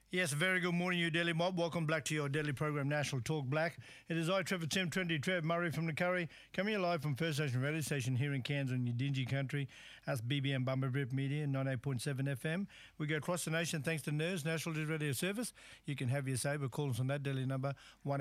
Yes, a very good morning, you Daily Mob. Welcome back to your daily program, National Talk Black. It is I, Trevor Tim, Trev Murray from the Curry, coming here live from First Nation Radio Station here in Cairns on Yidinji Country. That's BBM Bumba Rip Media, 98.7 FM. We go across the nation thanks to NERS, National Digital Radio Service. You can have your say, but call us on that daily number,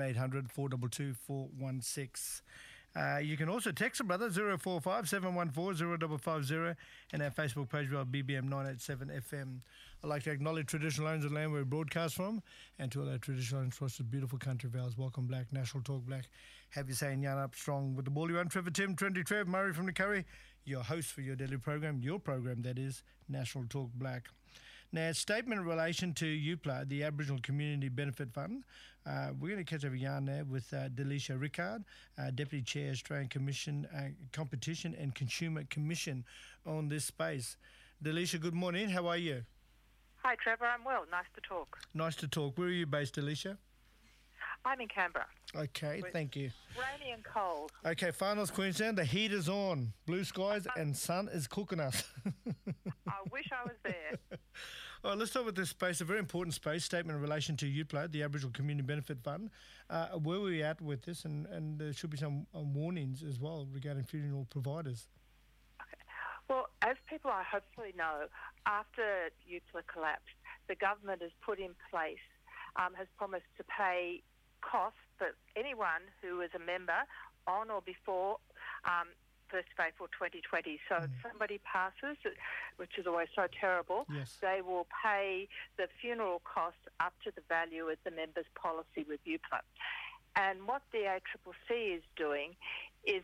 1-800-422-416. You can also text a brother, 045 714 0550, and our Facebook page, we are BBM 987 FM. I'd like to acknowledge traditional owners of the land where we broadcast from, and to all our traditional owners across this beautiful country of ours. Welcome Black, National Talk Black. Have you saying yarn up strong with the ball you run. Trevor Tim, Trev Murray from the Curry, your host for your daily program, that is National Talk Black. Now, a statement in relation to UPLA, the Aboriginal Community Benefit Fund. We're going to catch up a yarn there with Delisha Rickard, Deputy Chair, Australian Commission, Competition and Consumer Commission on this space. Delisha, good morning. How are you? Hi, Trevor. I'm well. Nice to talk. Nice to talk. Where are you based, Delisha? I'm in Canberra. Okay, thank you. Rainy and cold. Okay, Far North Queensland, the heat is on. Blue skies and sun is cooking us. I wish I was there. All right, let's start with this space, a very important space, statement in relation to UPLA, the Aboriginal Community Benefit Fund. Where were we at with this? And there should be some warnings as well regarding funeral providers. Okay. Well, as people I hopefully know, after UPLA collapsed, the government has put in place, has promised to pay costs for anyone who is a member on or before 1st of April 2020. So if somebody passes, which is always so terrible, yes, they will pay the funeral costs up to the value of the member's policy with UPLA. And what the ACCC is doing is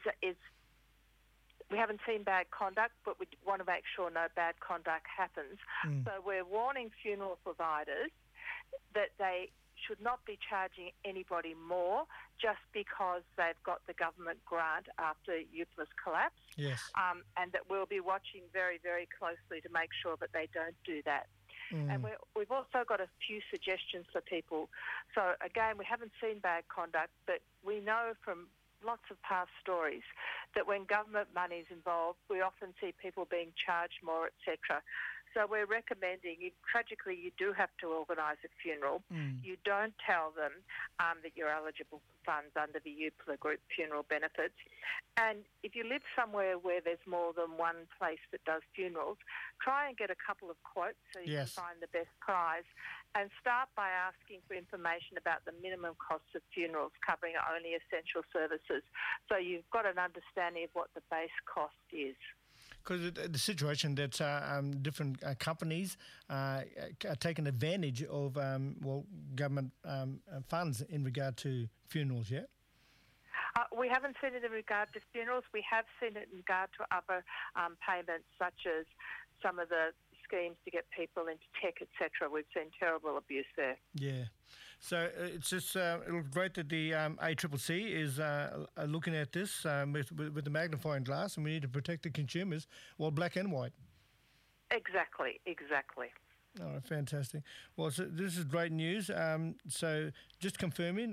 we haven't seen bad conduct, but we want to make sure no bad conduct happens. So we're warning funeral providers that they should not be charging anybody more just because they've got the government grant after UPLA's collapse. Yes. And that we'll be watching very, very closely to make sure that they don't do that. And we've also got a few suggestions for people. So, again, we haven't seen bad conduct, but we know from lots of past stories that when government money is involved, we often see people being charged more, etc. So we're recommending, if tragically you do have to organise a funeral, you don't tell them that you're eligible for funds under the UPLA Group funeral benefits. And if you live somewhere where there's more than one place that does funerals, try and get a couple of quotes so you can find the best price, and start by asking for information about the minimum costs of funerals covering only essential services, so you've got an understanding of what the base cost is. Because the situation that different companies are taking advantage of, government funds in regard to funerals, yeah? We haven't seen it in regard to funerals. We have seen it in regard to other payments, such as some of the schemes to get people into tech, etc. We've seen terrible abuse there. Yeah. So it's just great that the ACCC is looking at this with the magnifying glass, and we need to protect the consumers, well, black and white. Exactly. All right, fantastic. Well, so this is great news. So just confirming,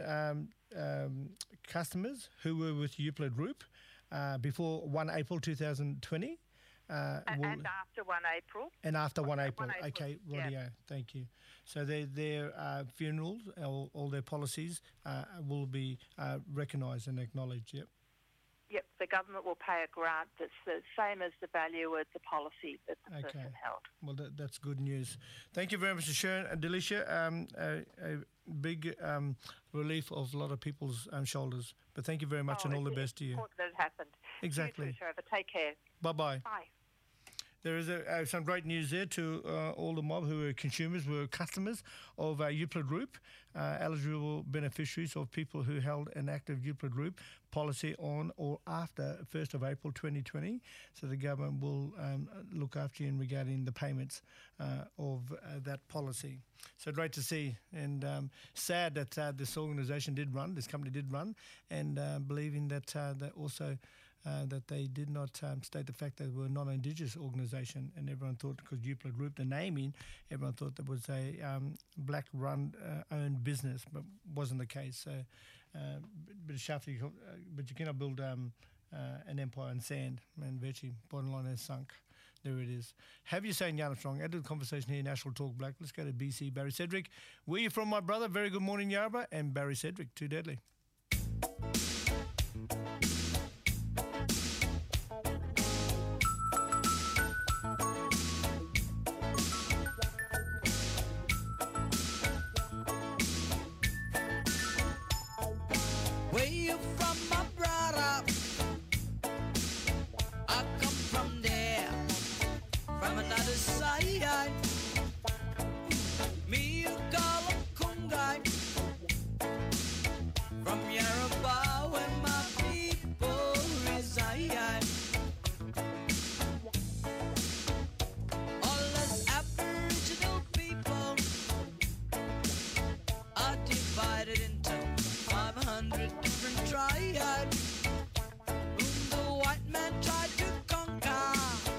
customers who were with UPLA Group before 1 April 2020, and after 1 April. And after 1 April. Okay, rightio. Yeah. Thank you. So their funerals, all their policies will be recognised and acknowledged, yep? Yep, the government will pay a grant that's the same as the value of the policy that the person held. Well, that's good news. Thank you very much for sharing, Delisha. A big relief of a lot of people's shoulders. But thank you very much, and all the best to you. It's important that it happened. Exactly. You too, Trevor. Take care. Bye-bye. Bye. There is some great news there to all the mob who are consumers, who are customers of UPLA Group, eligible beneficiaries of people who held an active UPLA Group policy on or after 1st of April 2020. So the government will look after you in regarding the payments of that policy. So great to see, and sad that this organisation did run, this company did run, and believing that that also that they did not state the fact that they were a non-Indigenous organisation, and everyone thought, because UPLA Group, the naming, everyone thought that was a black-run owned business, but wasn't the case. So, but you cannot build an empire on sand, and virtually bottom line is sunk. There it is. Have you saying Armstrong? Add to the conversation here, National Talk Black. Let's go to BC, Barry Cedric. Where you from, my brother? Very good morning, Yarra. And Barry Cedric, Too Deadly. Where you from, my brother? I come from there, from another side. Me, you call him Kungai. From Yoruba, where my people reside. All us Aboriginal people are divided into 500 different tribes, whom the white man tried to conquer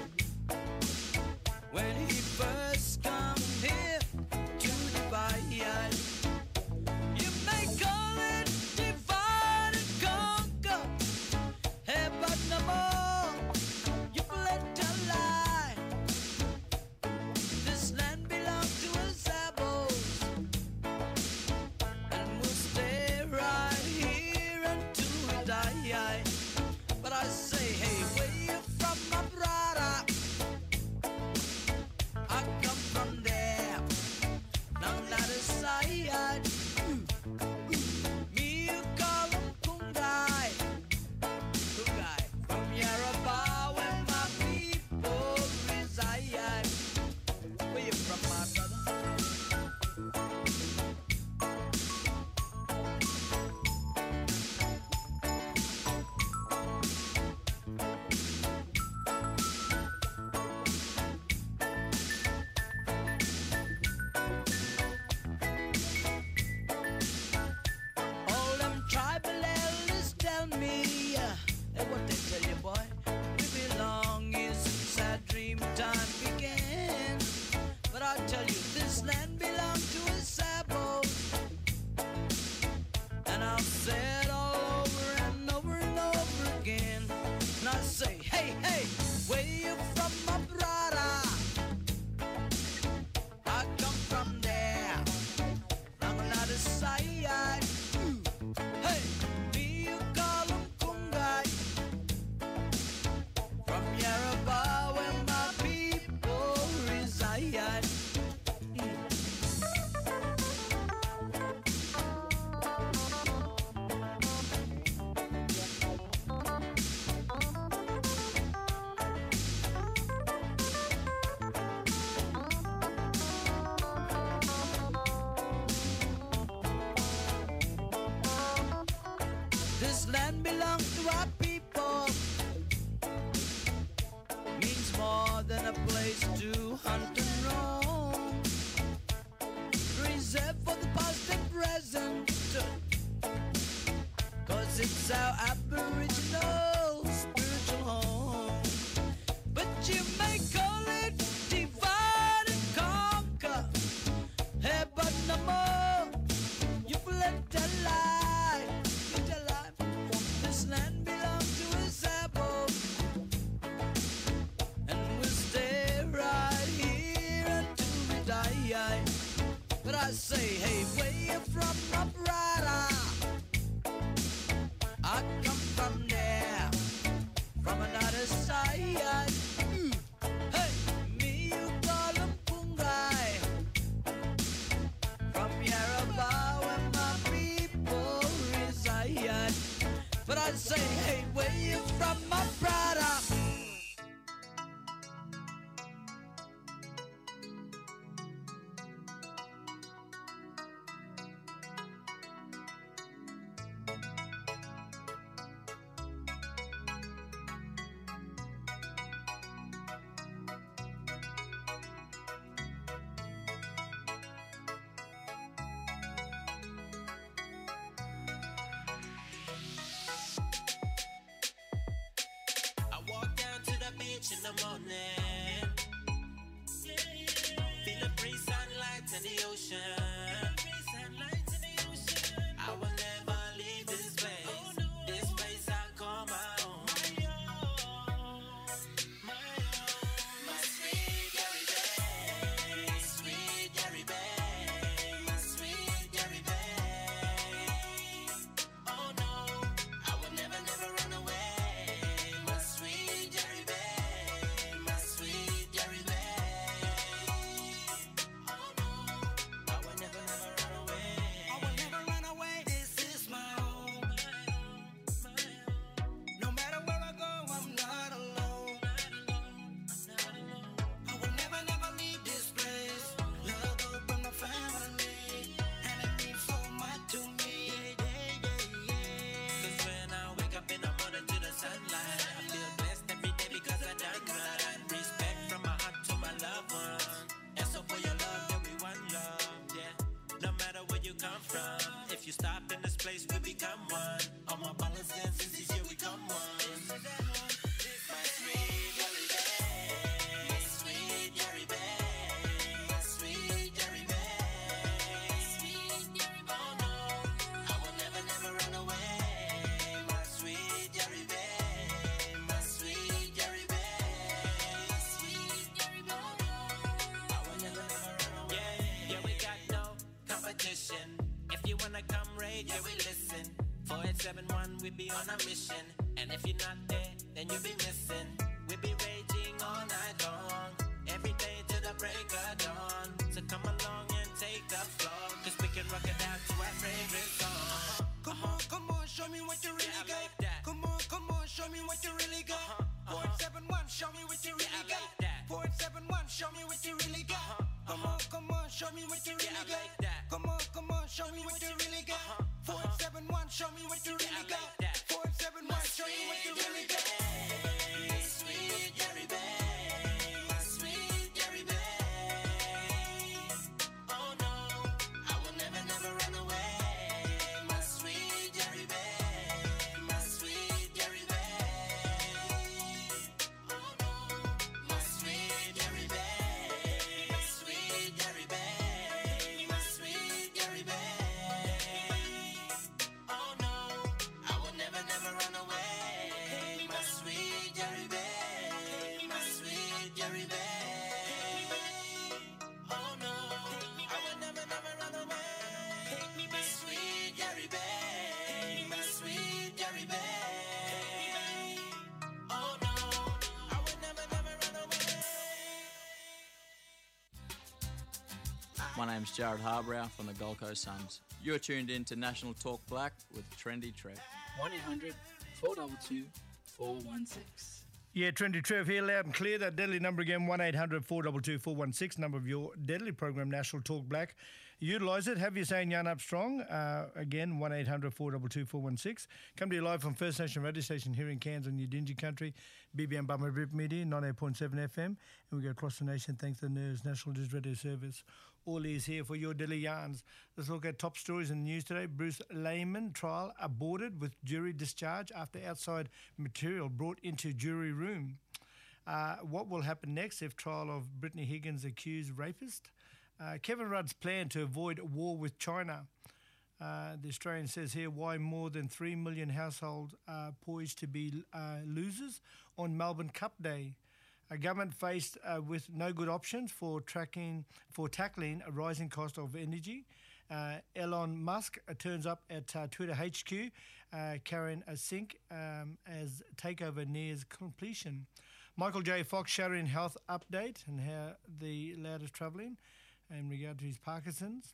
when he first come here to divide. You may call it divide and conquer, hey, but no more, you let a lie. This land belongs to us Abos, and we'll stay right here until we die. But I say, hey, where you from, my brother? I come from there, not the side. Me, you call him Kungai. Kungai. From Yoruba, where my people reside. Where you from, my brother? All them tribal elders tell me, hey, what they tell you, boy? We belong here since our dream time began. But I tell you, this land belongs to us Abos, and I'll say it all over and over and over again. And I say, hey, hey, where you from, my brother? I come from there, from another side. Hey, me, you call him Kungai. From Yoruba, where my people reside. This land belongs to our people. Means more than a place to hunt and roam. Reserved for the past and present, 'cause it's our Aboriginal spiritual home. But you may call it divide and conquer, hey, but no more, you've let a lie. Let a lie. This land belongs to us Abos, and we'll stay right here until we die. But I say, hey, where you from, my brother? I come from there, from another side. Hey, me, you call him Kungai. From Yoruba, where my people reside. But I say, hey, where you from, my brother? I walk down to the beach in the morning. Feel the breeze, sunlight in the ocean. I will never leave this place. This place I call my own. My own. come from. If you stop in this place, we become one. All my ballers and sissies, here we come one. My sweet Jerry Bay, my sweet Jerry Bay, my sweet Jerry Bay, sweet Jerry Bay. Oh no, I will never, never run away. My sweet Jerry Bay, my sweet Jerry Bay, sweet Jerry Bay. Oh no, I will never, never run away. Yeah, we got no competition. If you wanna come raid, yeah, we listen. 4871, we be on a mission. And if you're not there, then you'll be missing. We be raging all night long, every day to the break of dawn. So come along and take the floor, cause we can rock it out to our favorite song. Come on, show me what you really got. like that. Come on, show me what you really got. 471, show me what you really got. like that. 471, show me what you really got. Come on, show me what you really got. like that. Come on, show me what you really got. 471, show me what you really got. like that. 471, show me what you really got. Sweet Jerry Bay, my sweet Jerry Bay. Oh no, I will never, never run away. My sweet Jerry Bay, my sweet Jerry Bay. Oh no, my sweet Jerry Bay, my sweet Jerry Bay, my sweet Jerry Bay. Oh no, I will never, never run away. My sweet Jerry Bay, my sweet Jerry Bay. Oh no, I will never, never run away. My sweet Jerry Bay, my sweet Jerry Bay. Oh no, I will never, never run away. My name's Jared Harbrow from the Gold Coast Suns. You're tuned in to National Talk Black with Trendy Trev. 1-800-422-416. Yeah, Trendy Trev here, loud and clear. That deadly number again, 1-800-422-416, number of your deadly program, National Talk Black. Utilise it. Have your saying yarn up strong. Again, 1-800-422-416. Come to you live from First Nation radio station here in Cairns on Udingi Country, BBM Bummer Rip Media, 98.7 FM. And we go across the nation thanks to the NERS, National News Radio Service. All is here for your daily yarns. Let's look at top stories in the news today. Bruce Lehman trial aborted with jury discharge after outside material brought into jury room. What will happen next if trial of Brittany Higgins accused rapist? Kevin Rudd's plan to avoid war with China. The Australian says here why more than 3 million households are poised to be losers on Melbourne Cup Day. A government faced with no good options for tackling a rising cost of energy. Elon Musk turns up at Twitter HQ carrying a sink as takeover nears completion. Michael J. Fox sharing health update and how the lad is travelling in regard to his Parkinson's.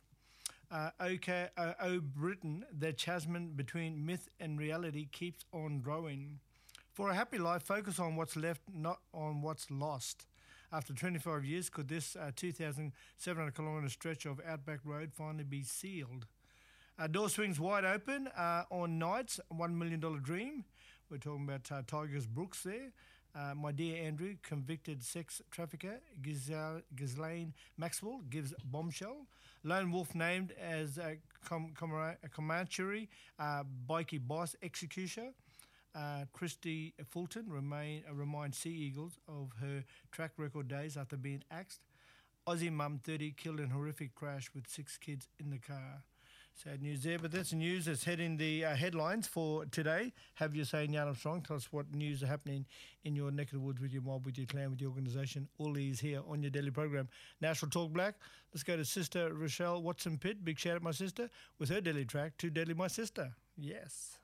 Britain, the chasm between myth and reality keeps on growing. For a happy life, focus on what's left, not on what's lost. After 25 years, could this 2,700 kilometre stretch of Outback Road finally be sealed? Door swings wide open on Nights, $1 million dream. We're talking about Tigers Brooks there. My dear Andrew, convicted sex trafficker Ghislaine Maxwell gives bombshell. Lone wolf named as Comanche bikie boss executioner. Christy Fulton reminds Sea Eagles of her track record days after being axed. Aussie mum 30 killed in horrific crash with 6 kids in the car. Sad news there, but that's the news that's heading the headlines for today. Have your say in Yarn Armstrong. Tell us what news are happening in your neck of the woods with your mob, with your clan, with your organisation. All these here on your daily program, National Talk Black. Let's go to Sister Rochelle Watson-Pitt. Big shout out my sister with her daily track, Too Deadly My Sister. Yes.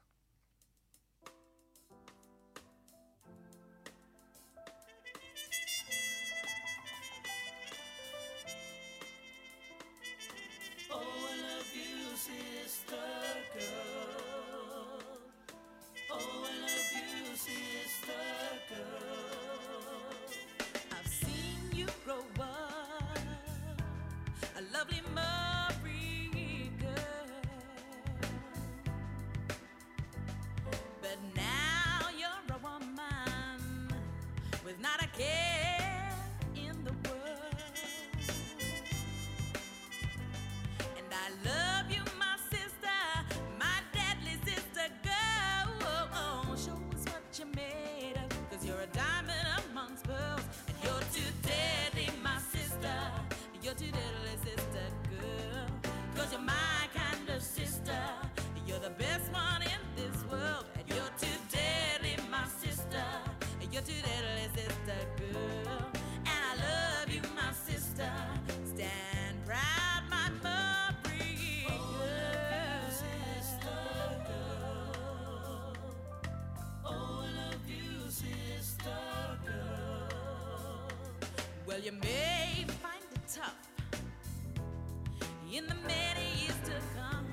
I've seen you grow up, a lovely Marie girl. you may find it tough in the many years to come.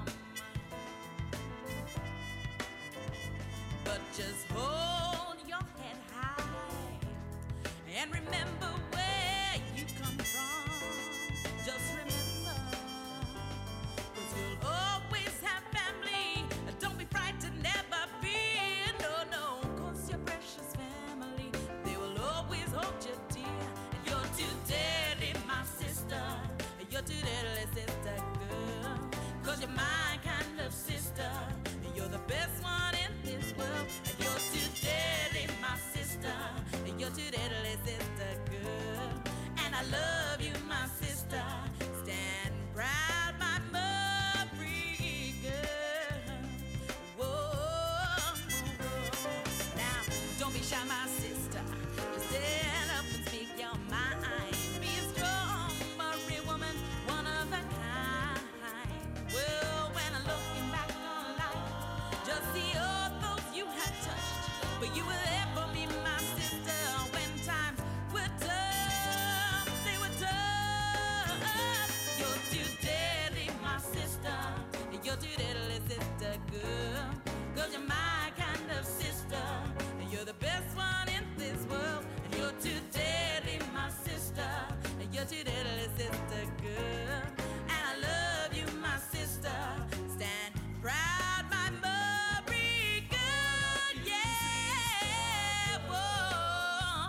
But just hold your head high and remember where you come from. Just remember, 'cause you'll always have family. Don't be frightened, never fear. No, no, 'cause your precious family, they will always hold you dear. And you're too deadly, my sister. You're too deadly, sister girl. 'Cause you're my kind of sister. You're the best one in this world. And you're too deadly, my sister. You're too deadly, sister girl. And I love you, my sister. Stand proud, my Murray girl. Whoa. Now, don't be shy, my sister. Just stand up and speak your mind. Be a strong Murray woman, one of a kind. Well, when I'm looking back on life, just see all those you have touched. But you were there for me, my sister, when times were tough. They were tough. You're too deadly, my sister. You're too deadly, sister girl. 'Cause you're my kind of sister. You're the best one in this world. And you're too deadly, my sister. You're too deadly, sister girl. And I love you, my sister. Stand proud, my Murray girl. Yeah. Whoa.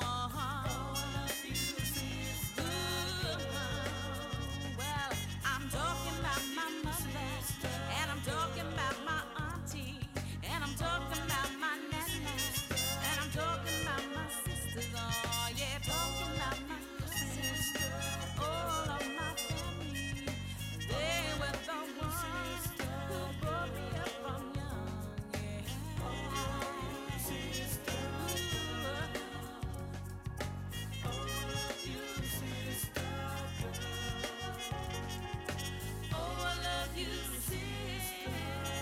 Well, I'm talking about my mother, and I'm talking about my auntie, and I'm talking about my nana, and I'm talking about my sisters. Oh yeah, talking about my cousins, all of my family. They were the ones who brought me up from young. Yeah. Oh, I love you, sister.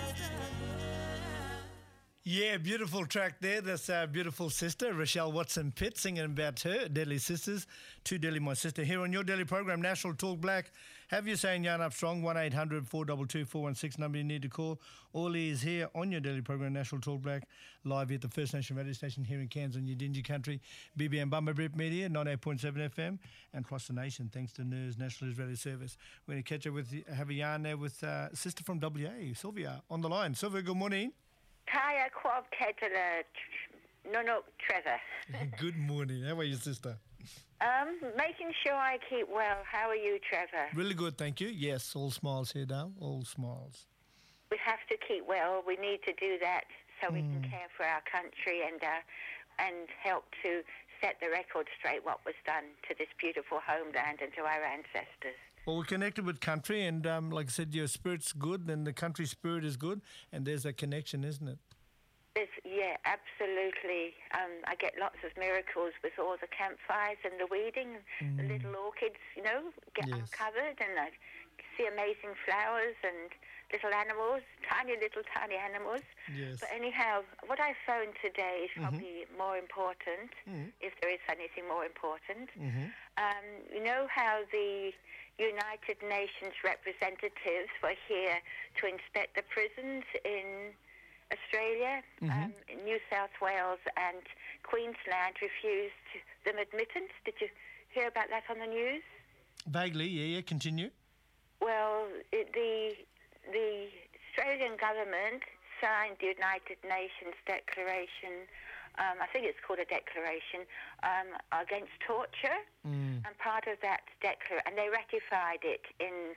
Yeah, beautiful track there. That's our beautiful sister, Rochelle Watson Pitt, singing about her, Deadly Sisters, Too Deadly My Sister, here on your daily program, National Talk Black. Have you saying Yarn Up Strong, 1-800-422-416, number you need to call. All is here on your daily program, National Talk Black, live at the First Nation radio station here in Cairns on your Dingy Country, BBM Bumba Brip Media, 98.7 FM, and across the nation, thanks to NERS, National Israeli Service. We're going to catch up with, have a yarn there with sister from WA, Sylvia, on the line. Sylvia, good morning. Kaya Quab Kedala, no, Trevor. Good morning. How are you, sister? Making sure I keep well. How are you, Trevor? Really good, thank you. Yes, all smiles here now, all smiles. We have to keep well. We need to do that so we can care for our country and help to set the record straight what was done to this beautiful homeland and to our ancestors. Well, we're connected with country, and like I said, your spirit's good, and the country spirit is good, and there's a connection, isn't it? Yeah, absolutely. I get lots of miracles with all the campfires and the weeding, the little orchids, get uncovered, and I see amazing flowers and little animals, tiny animals. Yes. But anyhow, what I found today is probably more important, if there is anything more important. You know how the United Nations representatives were here to inspect the prisons in Australia, New South Wales and Queensland refused them admittance. Did you hear about that on the news? Vaguely, yeah, continue. Well, the Australian government signed the United Nations Declaration, I think it's called a declaration, against torture, and part of that declaration, and they ratified it in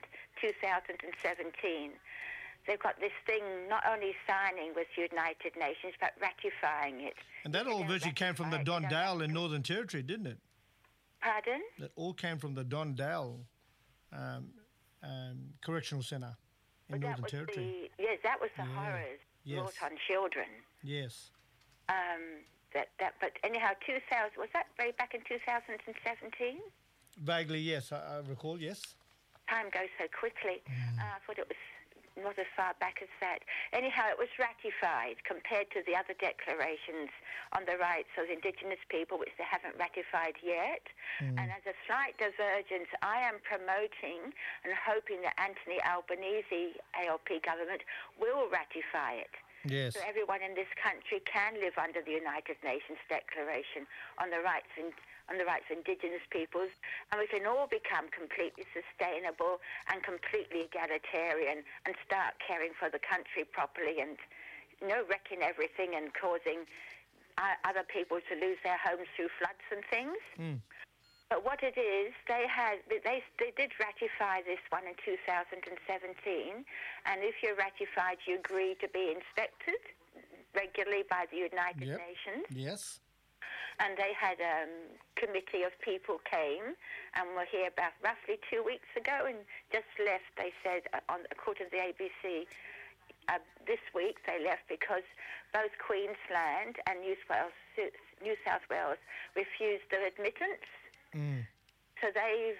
2017. They've got this thing, not only signing with the United Nations, but ratifying it. And that all virtually came from the Don Dale in Northern Territory, didn't it? Pardon? That all came from the Don Dale Correctional Centre in Northern Territory. Yes, that was the horrors wrought on children. Yes. But anyhow, was that way back in 2017? Vaguely, yes, I recall, yes. Time goes so quickly. I thought it was not as far back as that. Anyhow, it was ratified compared to the other declarations on the rights of Indigenous people, which they haven't ratified yet. And as a slight divergence, I am promoting and hoping that Anthony Albanese ALP government will ratify it. Yes. So everyone in this country can live under the United Nations Declaration on the rights of Indigenous peoples, and we can all become completely sustainable and completely egalitarian and start caring for the country properly and, wrecking everything and causing other people to lose their homes through floods and things. But what it is, they did ratify this one in 2017, and if you're ratified, you agree to be inspected regularly by the United Nations. Yes. And they had a committee of people came and were here about roughly 2 weeks ago and just left. They said, according to the ABC, this week they left because both Queensland and New South Wales refused their admittance. So they've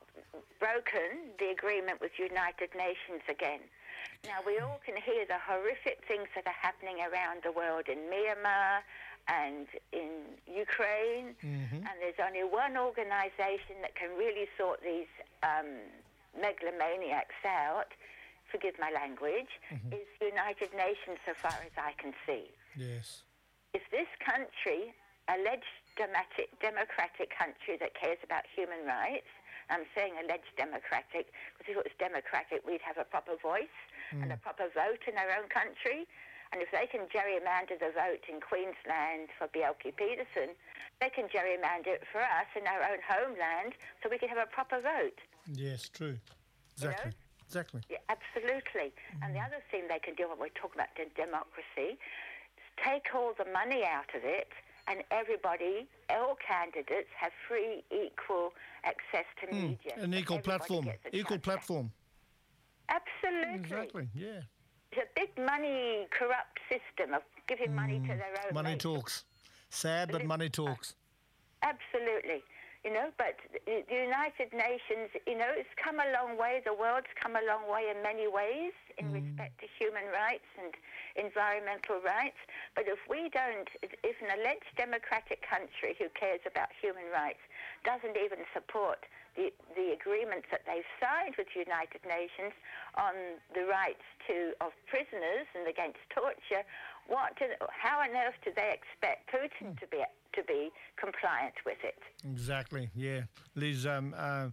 broken the agreement with United Nations again. Now, we all can hear the horrific things that are happening around the world in Myanmar and in Ukraine, and there's only one organisation that can really sort these megalomaniacs out, forgive my language, is the United Nations, so far as I can see. Yes. If this country, alleged democratic country that cares about human rights, I'm saying alleged democratic, because if it was democratic, we'd have a proper voice and a proper vote in our own country. And if they can gerrymander the vote in Queensland for Bjelke Petersen, they can gerrymander it for us in our own homeland so we can have a proper vote. Yes, true. Exactly. Exactly. Yeah, absolutely. And the other thing they can do when we're talking about democracy is take all the money out of it, and everybody, all candidates, have free, equal access to media. An equal platform. Equal platform. Absolutely. Exactly, yeah. It's a big money corrupt system of giving money to their own Money mates. talks. Sad, but money talks. Absolutely. But the United Nations, it's come a long way. The world's come a long way in many ways in respect to human rights and environmental rights. But if an alleged democratic country who cares about human rights doesn't even support the agreements that they've signed with the United Nations on the rights of prisoners and against torture, how on earth do they expect Putin to be compliant with it? Exactly, yeah. Leaves a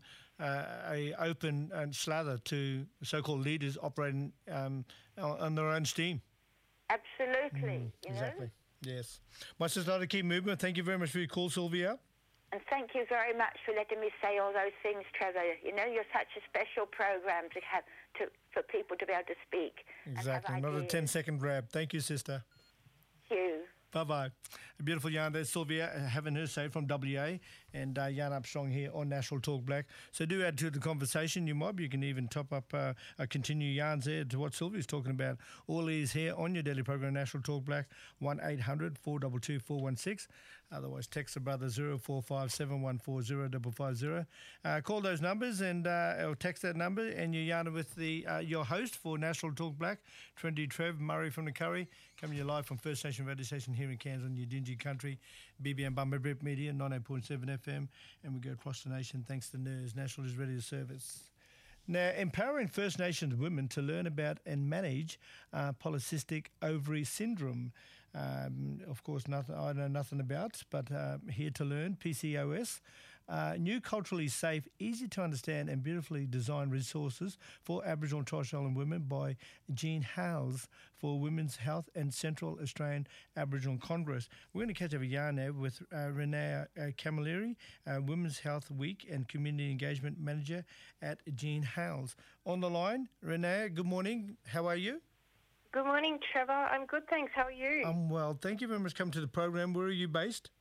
open slather to so-called leaders operating on their own steam. Absolutely, Exactly, yes. Much as to keep moving. Thank you very much for your call, Sylvia. And thank you very much for letting me say all those things, Trevor. You're such a special program to have for people to be able to speak. Exactly, not a 10-second grab. Thank you, sister. Thank you. Bye-bye. A beautiful yarn there, Sylvia, having her say from WA, and Yarn Up Strong here on National Talk Black. So do add to the conversation, you mob. You can even top up, continue yarns there to what Sylvia's talking about. All is here on your daily program, National Talk Black, 1-800-422-416. Otherwise, text the brother 0457140550. Call those numbers and or text that number, and you yarn with your host for National Talk Black, Trendy Trev Murray from the Curry, coming to you live from First Nation Radio Station here in Cairns on your Dingy Country, BBM Bumba Rip Media, 98.7 FM, and we go across the nation thanks to NERS, National is Ready to Service. Now, empowering First Nations women to learn about and manage polycystic ovary syndrome. Of course, I know nothing about, but here to learn, PCOS. New culturally safe, easy to understand and beautifully designed resources for Aboriginal and Torres Strait Islander women by Jean Howes for Women's Health and Central Australian Aboriginal Congress. We're going to catch up a yarn now with Renee Camilleri, Women's Health Week and Community Engagement Manager at Jean Howes. On the line, Renee, good morning. How are you? Good morning, Trevor. I'm good, thanks. How are you? I'm well. Thank you very much for coming to the program. Where are you based?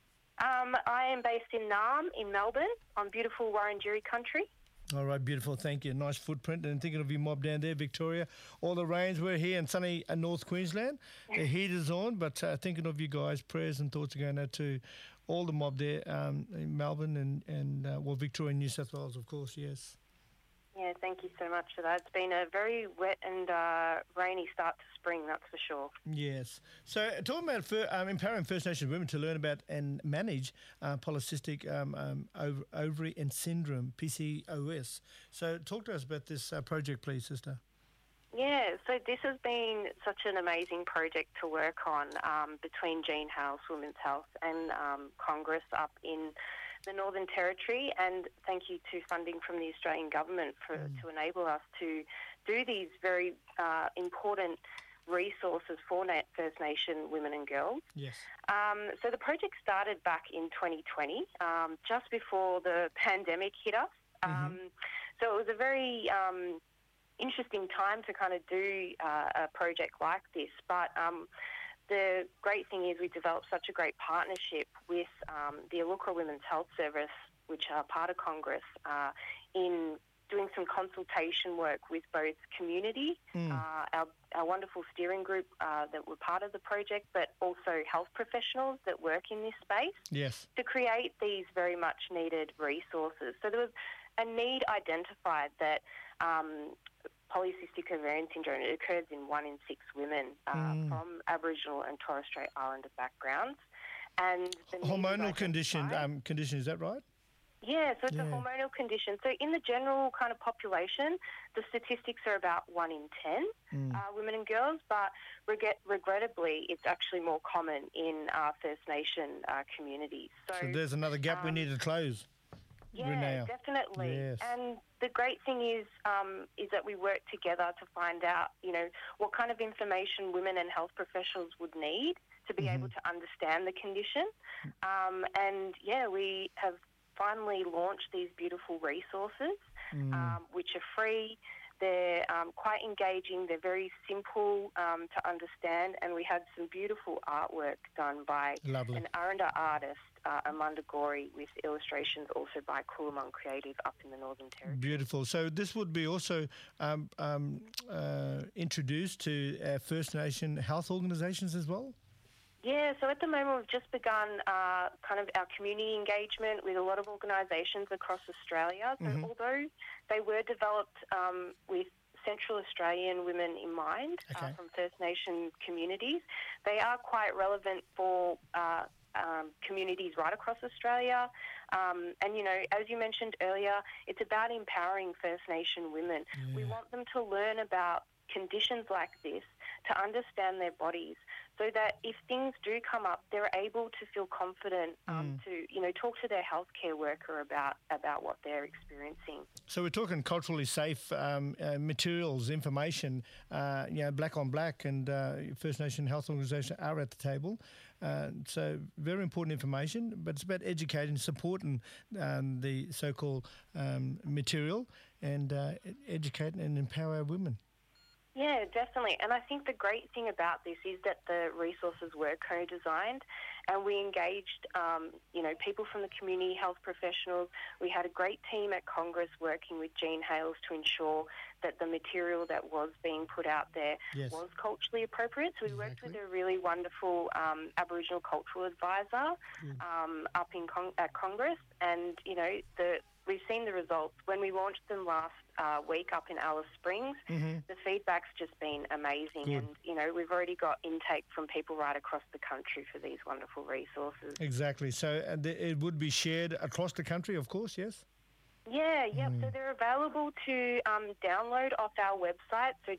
I am based in Naarm in Melbourne on beautiful Wurundjeri country. All right, beautiful. Thank you. Nice footprint. And thinking of your mob down there, Victoria. All the rains we're here in sunny North Queensland. The heat is on, but thinking of you guys, prayers and thoughts are going out to all the mob there in Melbourne and Victoria and New South Wales, of course, yes. Yeah, thank you so much for that. It's been a very wet and rainy start to spring, that's for sure. Yes. So talking about empowering First Nations women to learn about and manage polycystic ovary and syndrome, PCOS. So talk to us about this project, please, sister. Yeah, so this has been such an amazing project to work on between Jean Hales Women's Health and Congress up in the Northern Territory, and thank you to funding from the Australian Government to enable us to do these very important resources for First Nation women and girls. Yes. So the project started back in 2020, just before the pandemic hit us. So it was a very interesting time to kind of do a project like this, but the great thing is we developed such a great partnership with the Iluka Women's Health Service, which are part of Congress, in doing some consultation work with both community, our wonderful steering group that were part of the project, but also health professionals that work in this space. Yes. To create these very much needed resources. So there was a need identified that polycystic ovarian syndrome, it occurs in 1 in 6 women from Aboriginal and Torres Strait Islander backgrounds. And the hormonal condition, is that right? Yeah, so it's a hormonal condition. So in the general kind of population, the statistics are about 1 in 10 women and girls, but regrettably, it's actually more common in First Nation communities. So there's another gap we need to close. Yeah, Renea. definitely. Yes. And the great thing is that we work together to find out, what kind of information women and health professionals would need to be able to understand the condition. We have finally launched these beautiful resources, which are free. They're quite engaging. They're very simple to understand, and we had some beautiful artwork done by an Aranda artist, Amanda Gorey, with illustrations also by Coolamung Creative up in the Northern Territory. Beautiful. So this would be also introduced to First Nation health organisations as well? Yeah, so at the moment we've just begun kind of our community engagement with a lot of organisations across Australia. So although they were developed with Central Australian women in mind from First Nation communities, they are quite relevant for communities right across Australia. As you mentioned earlier, it's about empowering First Nation women. Yeah. We want them to learn about conditions like this, to understand their bodies, so that if things do come up, they're able to feel confident to, talk to their healthcare worker about what they're experiencing. So we're talking culturally safe materials, information, black on black, and First Nation health organisation are at the table. So very important information, but it's about educating, supporting the so-called material and educating and empower our women. Yeah, definitely. And I think the great thing about this is that the resources were co-designed, and we engaged, people from the community, health professionals. We had a great team at Congress working with Jean Hales to ensure that the material that was being put out there was culturally appropriate. So we worked with a really wonderful Aboriginal cultural advisor up at Congress, and, we've seen the results. When we launched them last week up in Alice Springs, the feedback's just been amazing. Good. And, we've already got intake from people right across the country for these wonderful resources. Exactly. So it would be shared across the country, of course, yes? Yeah, yep. So they're available to download off our website, so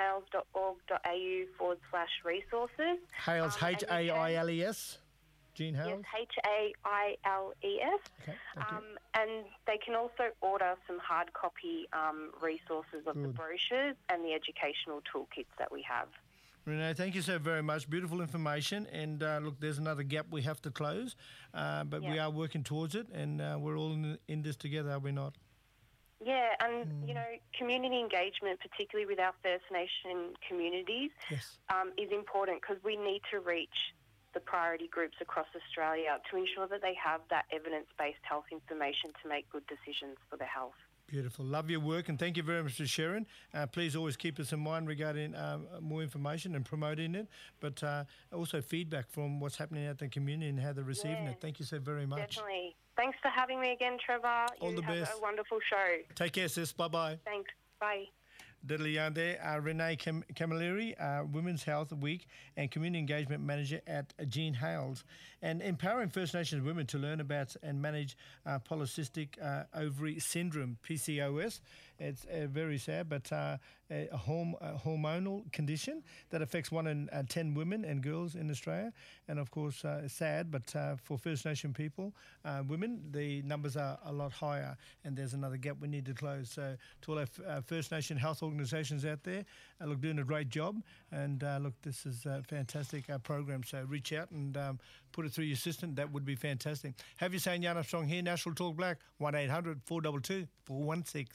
jeanhales.org.au/resources. Hales, Hailes? Jean Hales? Yes, Hailes. Okay, and they can also order some hard copy resources of the brochures and the educational toolkits that we have. Renee, thank you so very much. Beautiful information. And look, there's another gap we have to close, but we are working towards it, and we're all in this together, are we not? Yeah, and, community engagement, particularly with our First Nation communities, is important because we need to reach the priority groups across Australia to ensure that they have that evidence-based health information to make good decisions for their health. Beautiful. Love your work, and thank you very much for sharing. Please always keep us in mind regarding more information and promoting it, but also feedback from what's happening at the community and how they're receiving it. Thank you so very much. Definitely. Thanks for having me again, Trevor. All the have best. a wonderful show. Take care, sis. Bye-bye. Thanks. Bye. Diddly yarn there, Renee Camilleri, Women's Health Week and Community Engagement Manager at Jean Hales. And empowering First Nations women to learn about and manage polycystic ovary syndrome, PCOS. It's very sad, but a hormonal condition that affects 1 in 10 women and girls in Australia. And of course, sad, but for First Nation people, women, the numbers are a lot higher, and there's another gap we need to close. So to all our First Nation health organisations out there, look, doing a great job. And look, this is a fantastic program. So reach out and put it through your system. That would be fantastic. Have you saying Yana Strong here, National Talk Black, 1-800-422-416.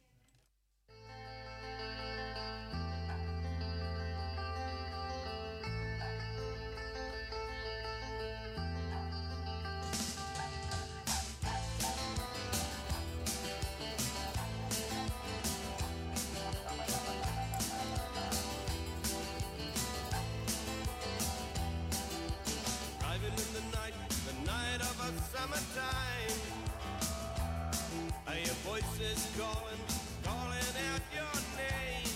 Driving in the night of a summertime. I hear voices calling out your name.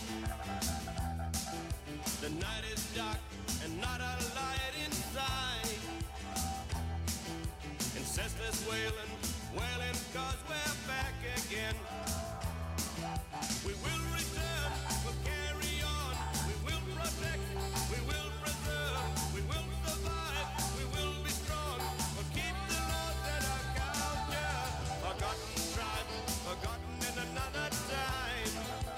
The night is dark and not a light inside. Ancestors wailing 'cause we're back again. We will return, we'll carry on, we will protect, we will preserve, we will survive, we will be strong, we'll keep the laws and our culture. Forgotten tribe, forgotten in another time.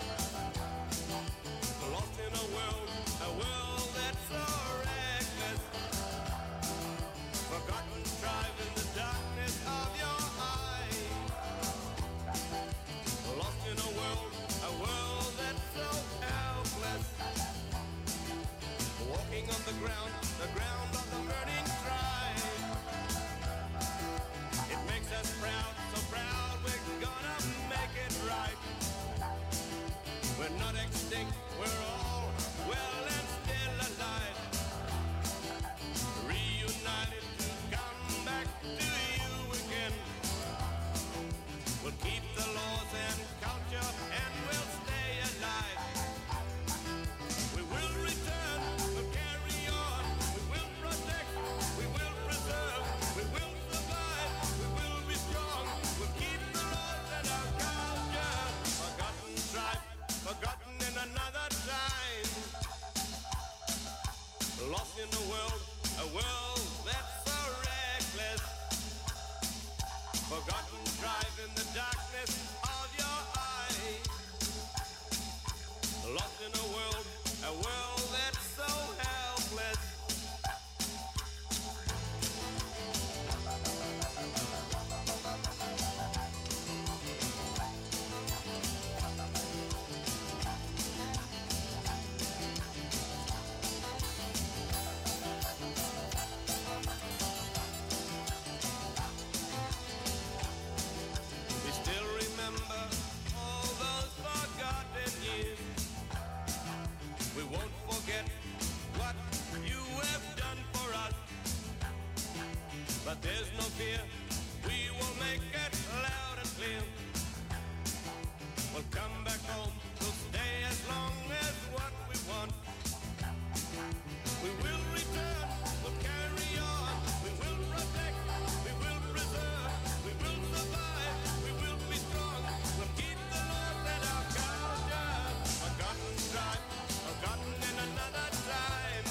Lost in a world that's so reckless. Forgotten tribe in the darkness of your eye. Lost in a world that's so helpless. Walking on the ground of the burning tribe. It makes us proud, so proud, we're gonna make it right. We're not extinct, we're all well and still alive. Reunited to come back to you again. We'll keep the laws and culture and we'll stay alive. We will return, we'll carry on, we will protect, we will preserve, we will survive, we will be strong, we'll keep the laws and our culture. Forgotten tribe, forgotten in another time. Lost in a world that's so reckless. Forgotten tribe in the darkness of your eye. Lost in a world that's so helpless. We still remember all those forgotten years. We won't forget what you have done for us. But there's no fear, we will make it loud and clear. We'll come back home, we'll stay as long as what we want. We will return, we'll carry on, we will protect, we will preserve, we will survive, we will be strong, we'll keep the laws and our culture. Forgotten tribe, forgotten in another time.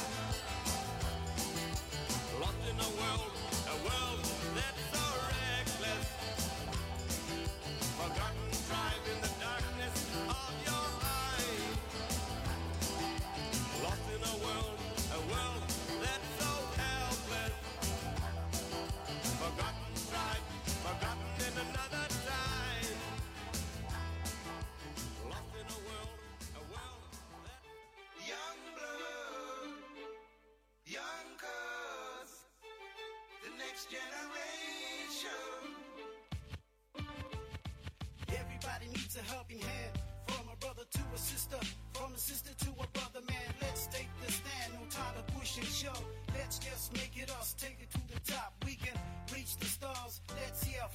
Lost in a world that's so reckless. Forgotten tribe in the darkness of your eye. Lost in a world that's so helpless. Forgotten tribe, forgotten in another time. Lost in a world that young blood, young cuz, the next generation. Everybody needs a helping hand. From a brother to a sister, from a sister to a brother, man. Let's take the stand, no time to push and shove. Let's just make it us, take it to the top. We can reach the stars. Let's hear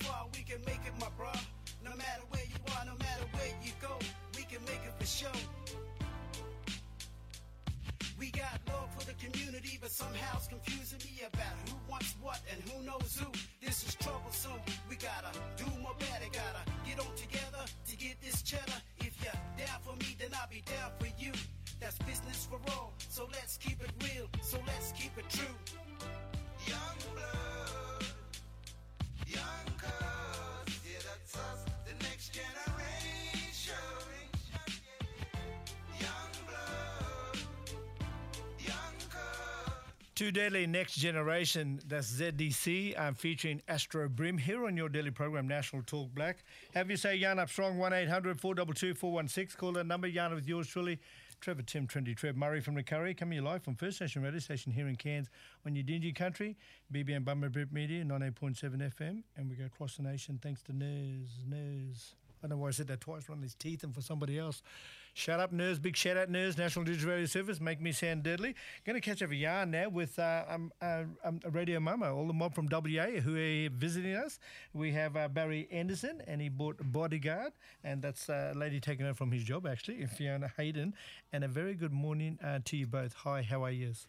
somehow it's confusing me about who wants what and who knows who. This is troublesome. We gotta do more better. Gotta get on together to get this cheddar. If you're down for me, then I'll be down for you. That's business for all. So let's keep it real. So let's keep it true. Young blood, young cuz, yeah, that's us, the next generation. Young blood, young cuz. To Daily Next Generation, that's ZDC. I'm featuring Astro Brim here on your daily program, National Talk Black. Have you say Yarn Up Strong, 1-800-422-416. Call that number, Yarn with yours truly, Trevor, Tim, Trendy, Trev, Murray from Recurry, coming to you live from First Nation Radio Station here in Cairns on your Dingy Country, BBM Bummer Brit Media, 98.7 FM, and we go across the nation thanks to Nurs. I don't know why I said that twice, running his teeth and for somebody else. Shut up, Nurs. Big shout out, Nurs, National Digital Radio Service. Make me sound deadly. Going to catch up a yarn now with a Radio Mama, all the mob from WA who are visiting us. We have Barry Anderson, and he bought Bodyguard, and that's a lady taking over from his job, actually, Fiona Hayden. And a very good morning to you both. Hi, how are you?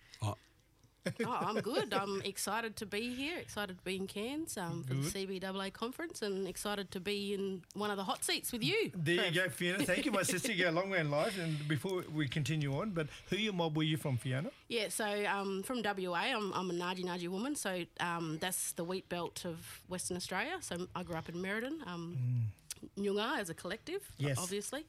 Oh, I'm good. I'm excited to be here, excited to be in Cairns for the CBAA conference, and excited to be in one of the hot seats with you. There you go, Fiona. Thank you, my sister. You go a long way in life. And before we continue on, but who your mob were you from, Fiona? Yeah, so from WA, I'm a Nagi woman, so that's the wheat belt of Western Australia. So I grew up in Merredin. Nyunga as a collective, yes, obviously.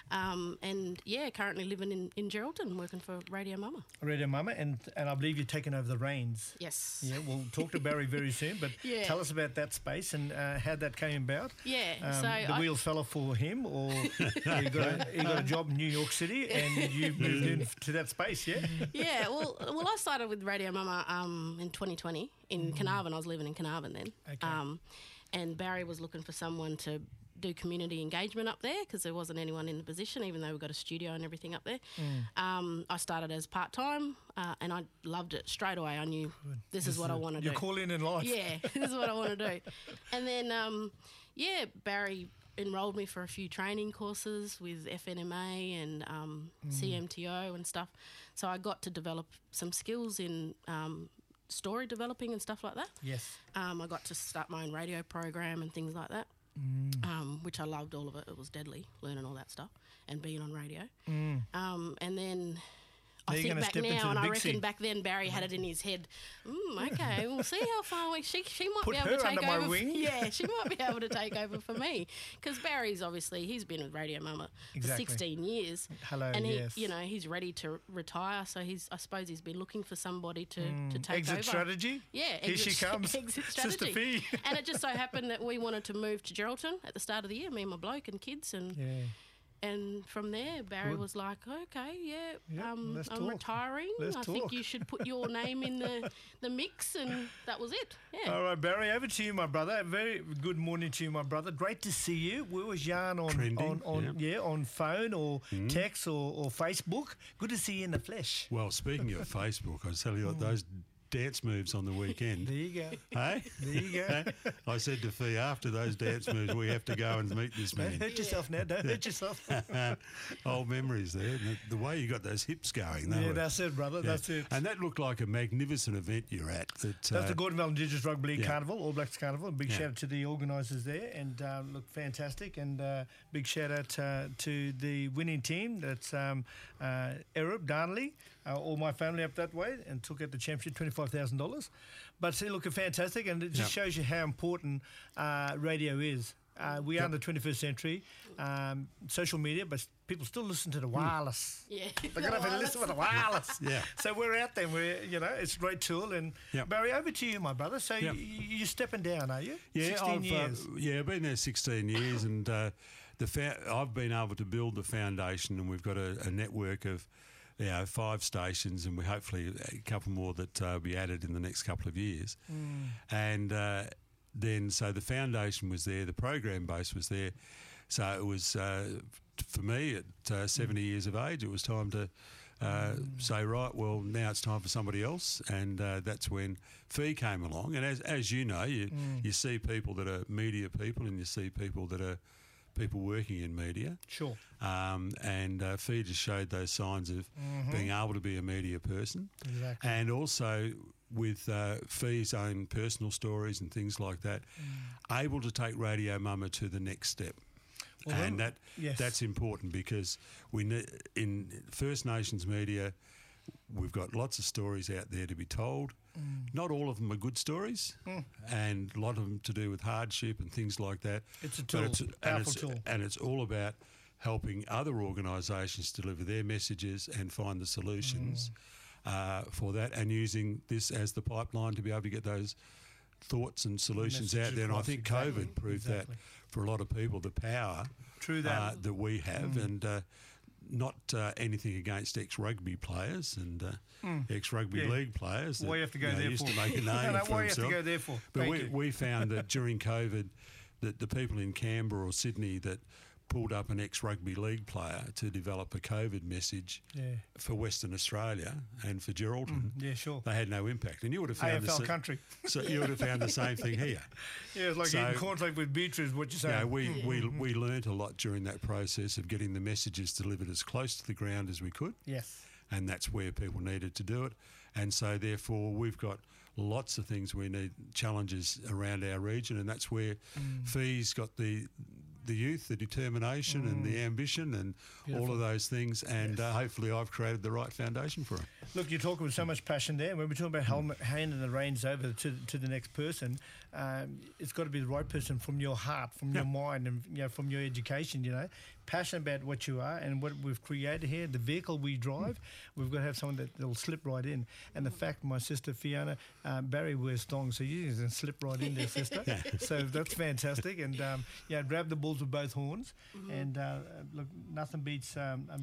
And yeah, currently living in Geraldton, working for Radio Mama. Radio Mama, and I believe you've taken over the reins. Yes. Yeah, we'll talk to Barry very soon, but yeah, tell us about that space and how that came about. Yeah, so the wheels fell off for him, or he got a job in New York City and you've moved into that space, yeah? Yeah, well, I started with Radio Mama in 2020 in Carnarvon. I was living in Carnarvon then. Okay. And Barry was looking for someone to do community engagement up there because there wasn't anyone in the position, even though we've got a studio and everything up there. I started as part-time and I loved it straight away. I knew this is what I want to do. Your call in life. Yeah, this is what I want to do. And then, Barry enrolled me for a few training courses with FNMA and CMTO and stuff. So I got to develop some skills in story developing and stuff like that. Yes. I got to start my own radio program and things like that. Which I loved all of it. It was deadly, learning all that stuff and being on radio. And then I think back now, and I reckon back then Barry had it in his head. Okay, we'll see how far she might be able to take over. Wing. Yeah, she might be able to take over for me because Barry's obviously he's been with Radio Mama for 16 years. Hello, and he, yes. he's ready to retire. So I suppose he's been looking for somebody to take exit over. Strategy. Yeah, here she comes. Exit strategy. Sister Fee. And it just so happened that we wanted to move to Geraldton at the start of the year. Me and my bloke and kids and. Yeah. And from there, Barry was like, okay, I'm talk. retiring. I think you should put your name in the mix, and that was it. Yeah. All right, Barry, over to you, my brother. A very good morning to you, my brother. Great to see you. We was yarn on phone or text or Facebook. Good to see you in the flesh. Well, speaking of Facebook, I tell you what, those dance moves on the weekend. There you go. Hey? There you go. I said to Fee, after those dance moves, we have to go and meet this man. Don't hurt yourself now. Don't hurt yourself. Old memories there. The way you got those hips going. That's it, brother. Yeah. That's it. And that looked like a magnificent event you're at. That's the Gordon Valley Indigenous Rugby League Carnival, All Blacks Carnival. Big shout out to the organisers there, and look fantastic. And big shout out to the winning team. That's Arab, Darnley, all my family up that way, and took out the championship, $25,000. But see, look, fantastic, and it just shows you how important radio is. We are in the 21st century, social media, but people still listen to the wireless. Yeah, they're going to listen to the wireless. Yeah. So we're out there. It's a great tool. And Barry, over to you, my brother. So you're stepping down, are you? Yeah, 16 years. I've been there 16 years, and I've been able to build the foundation, and we've got a network of 5 stations, and we hopefully a couple more that will be added in the next couple of years. And then, so the foundation was there, the program base was there. So it was, for me, at 70 years of age, it was time to say, right, well, now it's time for somebody else. And that's when Fee came along. And as you know, you see people that are media people, and you see people that are people working in media. Sure. And Fee just showed those signs of being able to be a media person. Exactly. And also with Fee's own personal stories and things like that, able to take Radio Mama to the next step. Well, and yes. that's important because we in First Nations media, we've got lots of stories out there to be told. Not all of them are good stories, and a lot of them to do with hardship and things like that. It's a tool, powerful tool. And it's all about helping other organisations deliver their messages and find the solutions for that, and using this as the pipeline to be able to get those thoughts and solutions out there. And I think COVID proved that for a lot of people, the power that we have, and not anything against ex-rugby players and ex-rugby league players. Why you have to go there used for? to make a name for why you themselves. have to go there for? But we found that during COVID, that the people in Canberra or Sydney that pulled up an ex-rugby league player to develop a COVID message for Western Australia and for Geraldton, they had no impact. And you would have found AFL country. So you would have found the same thing here. Yeah, it's like in contact with Beatrice, what you're saying. We learnt a lot during that process of getting the messages delivered as close to the ground as we could. Yes. And that's where people needed to do it. And so therefore we've got lots of things we need, challenges around our region, and that's where Fee's got the youth, the determination and the ambition and all of those things, and hopefully I've created the right foundation for it. Look, you're talking with so much passion there. When we're talking about handing the reins over to the next person, it's got to be the right person from your heart, from your mind, and from your education. Passionate about what you are and what we've created here, the vehicle we drive. We've got to have someone that'll slip right in. And the fact, my sister Fiona, Barry wears thongs, so you can slip right in there, sister. So that's fantastic. And grab the bulls with both horns. And look, nothing beats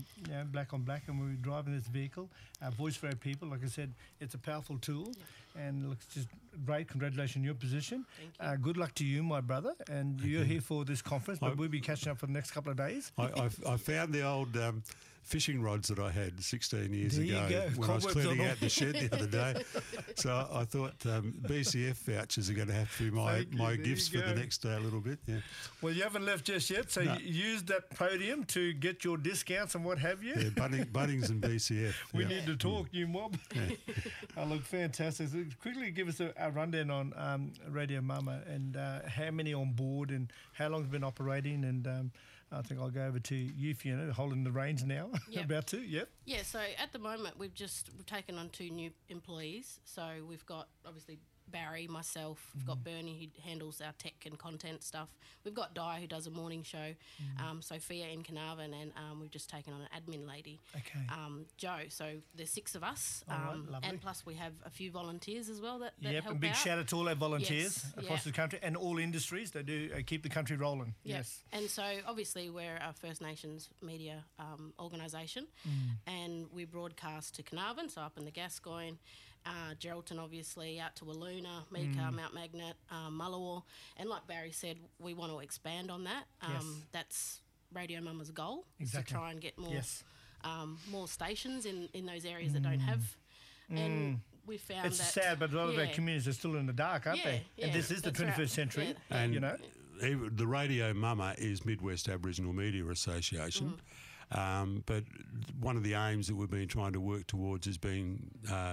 black on black. And when we're driving this vehicle, voice for our people. Like I said, it's a powerful tool. And look, it's just great. Congratulations on your position. Thank you. Good luck to you, my brother. And you're here for this conference, but we'll be catching up for the next couple of days. I found the old fishing rods that I had 16 years there ago you go. when I was cleaning out the shed the other day. So I thought BCF vouchers are going to have to be my gifts for the next little bit. Yeah. Well, you haven't left just yet, so use that podium to get your discounts and what have you. Yeah, Bunnings and BCF. We need to talk, you mob. Look, fantastic. So quickly give us a rundown on Radio Mama and how many on board and how long it's been operating, and I think I'll go over to you, Fiona, holding the reins now. About to, Yeah, so at the moment we've taken on 2 new employees. So we've got obviously Barry, myself, we've got Bernie who handles our tech and content stuff. We've got Di who does a morning show, Sophia in Carnarvon, and we've just taken on an admin lady, Joe. So there's 6 of us, and plus we have a few volunteers as well that help and big out. shout out to all our volunteers across the country and all industries. They do keep the country rolling. Yes. And so obviously we're a First Nations media organisation, and we broadcast to Carnarvon, so up in the Gascoyne, Geraldton obviously, out to Wiluna, Meekar, Mount Magnet, Mullawa, and like Barry said, we want to expand on that. That's Radio Mama's goal, is to try and get more stations in those areas that don't have. And we found it's sad, but a lot of our communities are still in the dark, aren't they? And this is the 21st century, and the Radio Mama is Midwest Aboriginal Media Association. But one of the aims that we've been trying to work towards is being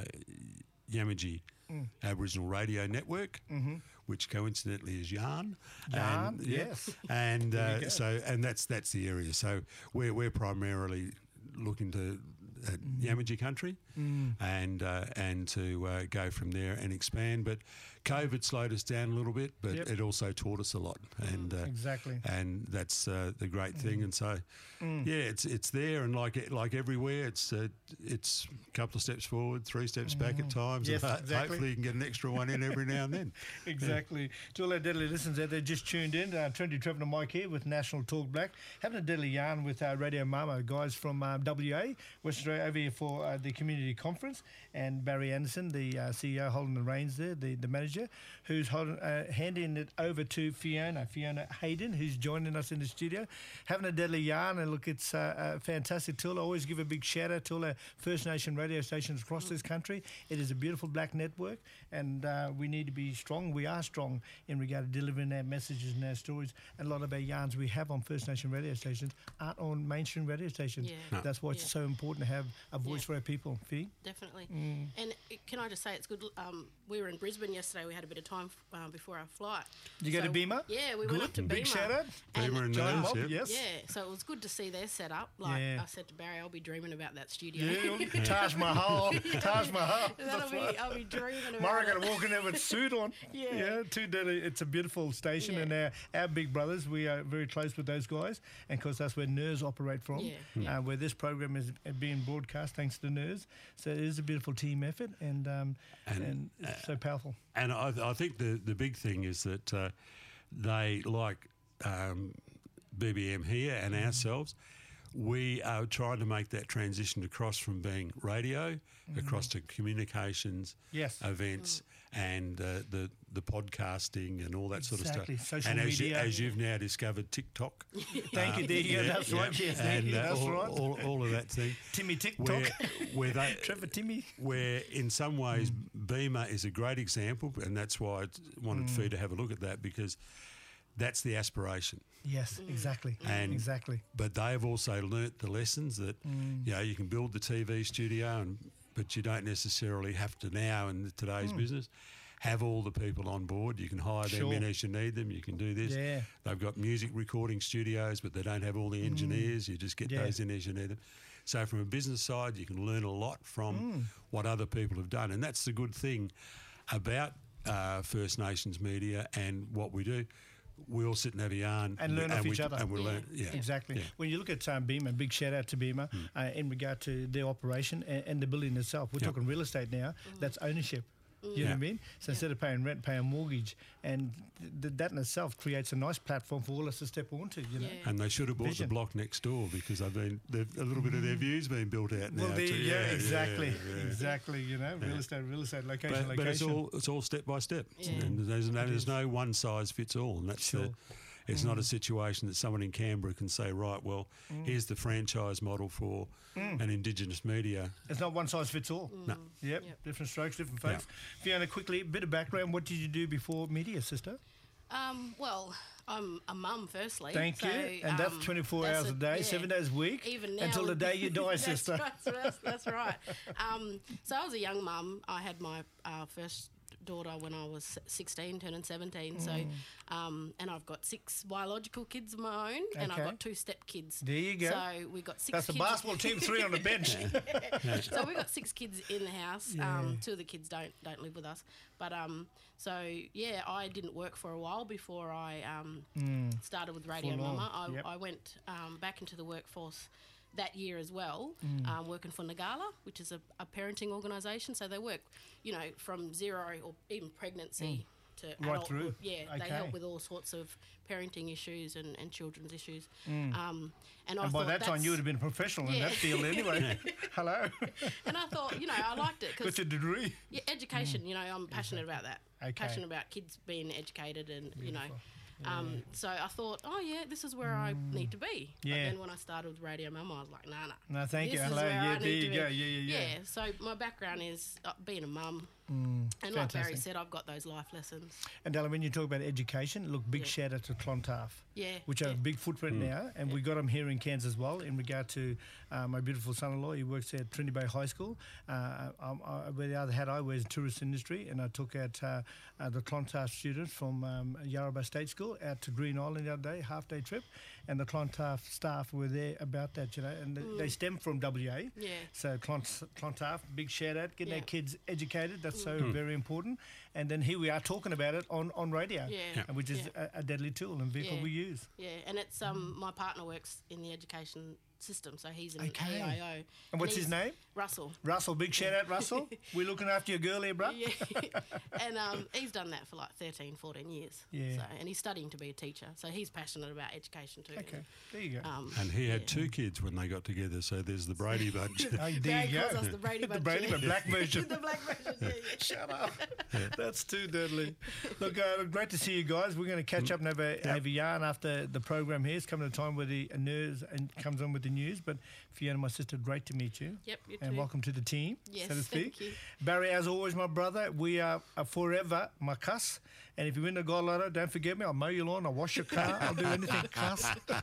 Yamaji Aboriginal Radio Network, which coincidentally is Yarn. Yarn, yes. And and that's the area. So we're primarily looking to Yamaji country and to go from there and expand. But COVID slowed us down a little bit, but it also taught us a lot. And and that's the great thing. And so it's there, and like everywhere, it's a couple of steps forward, 3 steps back at times. Yes, and hopefully you can get an extra one in every now and then. Exactly. To all our deadly listeners out there just tuned in, Trendy Trevor and Mike here with National Talk Black, having a deadly yarn with Radio Mama, guys from WA, Western Desiree over here for the community conference, and Barry Anderson, the CEO, holding the reins there, the manager, who's handing it over to Fiona Hayden, who's joining us in the studio, having a deadly yarn. And look, it's a fantastic tool. I always give a big shout out to all our First Nation radio stations across this country. It is a beautiful black network, and we need to be strong. We are strong in regard to delivering our messages and our stories. And a lot of our yarns we have on First Nation radio stations aren't on mainstream radio stations. Yeah. No. That's why it's so important to have a voice for our people. Fee? Definitely. And can I just say, it's good. We were in Brisbane yesterday. We had a bit of time before our flight. Did you go to Beamer? Yeah, we went up to Beamer. Big shout out. Beamer and John Nels, Mob, yep. yes. Yeah, so it was good to see their setup. Like Yeah. I said to Barry, I'll be dreaming about that studio. Yeah, Taj Mahal. Taj Mahal. I'll be dreaming about Mara it. going to walk in there with a suit on. Yeah. Too deadly. It's a beautiful station, and our big brothers, we are very close with those guys, and of course that's where NERS operate from, where this program is being broadcast thanks to NERS. So it is a beautiful team effort, and it's so powerful. And I think the big thing is that they, like BBM here and ourselves, we are trying to make that transition across from being radio across to communications, events, and the podcasting and all that sort of stuff. Social and media. as you've now discovered, TikTok. Thank you, there you go. That's right. Yes, and that's right. all of that thing. Timmy TikTok. Where they, Trevor Timmy. Where in some ways Beamer is a great example, and that's why I wanted Fee to have a look at that, because that's the aspiration. Yes, exactly. Exactly. But they've also learnt the lessons that you can build the TV studio, but you don't necessarily have to now in today's business have all the people on board. You can hire them in as you need them. You can do this. Yeah. They've got music recording studios, but they don't have all the engineers. You just get those in as you need them. So from a business side, you can learn a lot from what other people have done. And that's the good thing about First Nations media and what we do. We all sit and have a yarn and learn off each other. And we learn, exactly. Yeah. When you look at Beamer, big shout out to Beamer in regard to their operation and the building itself. We're talking real estate now. That's ownership. You know what I mean? So instead of paying rent, pay a mortgage, and that in itself creates a nice platform for all us to step onto. You know, and they should have bought the block next door, because a little bit of their views being built out now. Well, exactly. You know, real estate, location. But it's all step by step, and there's no one size fits all, and that's It's not a situation that someone in Canberra can say, right, well, here's the franchise model for an Indigenous media. It's not one size fits all. No. Yep, different strokes, different folks. Fiona, quickly, a bit of background. What did you do before media, sister? Well, I'm a mum, firstly. Thank you. And that's 24 hours a day, 7 days a week, even now, until the day you die, sister. That's right. So I was a young mum. I had my first daughter when I was 16, turning 17. So, and I've got 6 biological kids of my own, and I've got 2 step kids. There you go. So we got 6. That's kids. the basketball team, 3 on the bench. So we got 6 kids in the house. 2 of the kids don't live with us, but I didn't work for a while before I started with Radio Mama. I went back into the workforce that year as well, working for Nagala, which is a parenting organisation. So they work, from 0 or even pregnancy to right adulthood. through. Yeah, Okay. they help with all sorts of parenting issues and children's issues. And by that time, you would have been a professional in that field anyway. Hello. And I thought, I liked it. Got your degree. Yeah, education, I'm passionate about that. Okay. Passionate about kids being educated and, so I thought, this is where I need to be. Yeah. But then when I started with Radio Mama, I was like, nah. No, thank you. This is Hello. where Yeah, I there need you to go. be. Yeah. So my background is being a mum. And like Barry fantastic. said, I've got those life lessons. And Della, when you talk about education, look, big shout out to Clontarf, which are a big footprint now, and we got them here in Cairns as well. In regard to my beautiful son-in-law, he works at Trinity Bay High School. Where the other hat I wear is tourist industry, and I took out the Clontarf students from Yarrabah State School out to Green Island the other day, half-day trip, and the Clontarf staff were there about that, and they stem from WA. Yeah. So Clontarf, big shout out, getting our kids educated. That's so very important. And then here we are talking about it on radio, which is a deadly tool and vehicle we use. Yeah, and it's my partner works in the education system, so he's in AIO. And what's his name? Russell. Russell, big shout out, Russell. We're looking after your girl here, bro. Yeah. And he's done that for like 13, 14 years. Yeah. So, and he's studying to be a teacher, so he's passionate about education too. Okay, there you go. And he had 2 kids when they got together, so there's the Brady bunch. Oh, there you calls go. us the Brady bunch. The Brady bunch, black version. The black version, yeah. Shut up. That's too deadly. Look, great to see you guys. We're going to catch up and have a yarn after the program here. It's coming to a time where the news and comes on with the news. But Fiona, my sister, great to meet you. Yep, you and too. welcome to the team, Yes, so to speak. thank you. Barry, as always, my brother, we are forever my cuss. And if you win the Gold Lotto, don't forget me. I'll mow your lawn, I'll wash your car, I'll do anything cuss.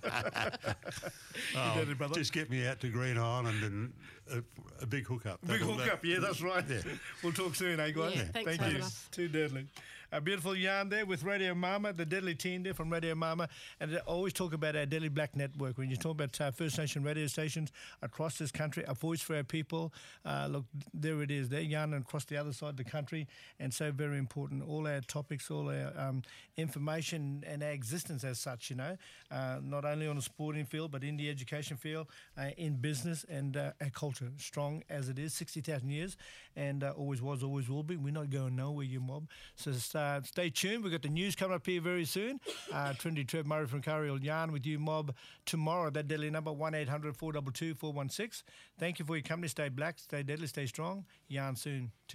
Brother. Just get me out to Green Island and a big hookup. Big hookup, yeah, that's right. Yeah. We'll talk soon, eh, guys? Yeah, thanks Thank for you. us. Too deadly. A beautiful yarn there with Radio Mama, the deadly team there from Radio Mama. And I always talk about our Deadly Black Network. When you talk about First Nation radio stations across this country, a voice for our people, look, there it is. They're yarning across the other side of the country, and so very important. All our topics, all our information and our existence as such, you know, not only on the sporting field, but in the education field, in business and our culture, strong as it is, 60,000 years, and always was, always will be. We're not going nowhere, you mob. So stay tuned. We've got the news coming up here very soon. Trinity Trev Murray from Curry will yarn with you, mob, tomorrow. That deadly number, 1-800-422-416. Thank you for your company. Stay black, stay deadly, stay strong. Yarn soon.